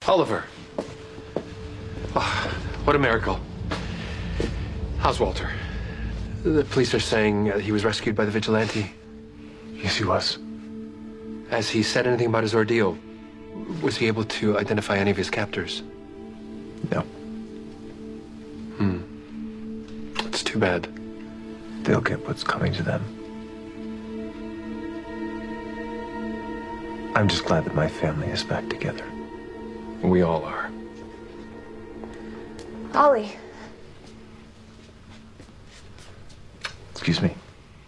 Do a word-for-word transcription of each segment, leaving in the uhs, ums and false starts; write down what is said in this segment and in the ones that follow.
Oliver. Oh, what a miracle. How's Walter? The police are saying uh, he was rescued by the vigilante. Yes, he was. Has he said anything about his ordeal? Was he able to identify any of his captors? No. Hmm. It's too bad. They'll get what's coming to them. I'm just glad that my family is back together. We all are. Ollie. Excuse me.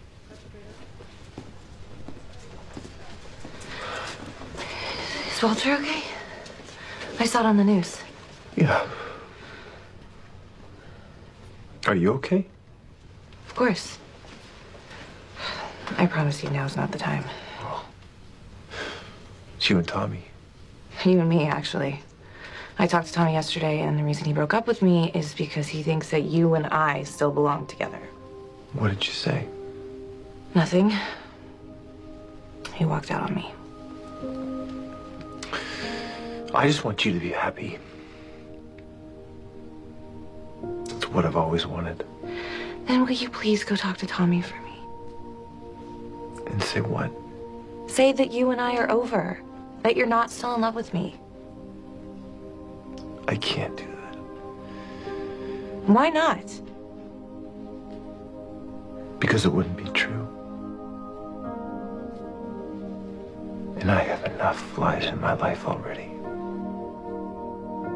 Is Walter okay? I saw it on the news. Yeah. Are you okay? Of course. I promise you now's not the time. Well, it's you and Tommy. You and me, actually. I talked to Tommy yesterday, and the reason he broke up with me is because he thinks that you and I still belong together. What did you say? Nothing. He walked out on me. I just want you to be happy. It's what I've always wanted. Then will you please go talk to Tommy for me? And say what? Say that you and I are over. That you're not still in love with me. I can't do that. Why not? Because it wouldn't be true. And I have enough lies in my life already.